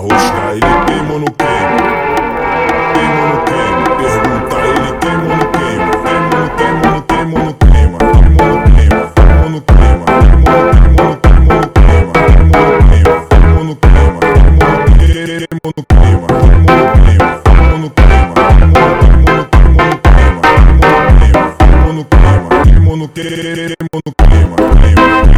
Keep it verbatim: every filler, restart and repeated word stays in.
rosca, ele queima no queima. Queima no queima, pergunta, ele queima no queima. Queima no queima, no queima, no queima. Queima no queima, queima no queima. Queima no queima, no queima, no queima. Queima no queima, queima no queima. Queima no queima, queima no queima. Queima no queima, queima no queima. Queima no queima, queima no queima. Queima no queima, queima no queima. Queima no queima, queima no queima.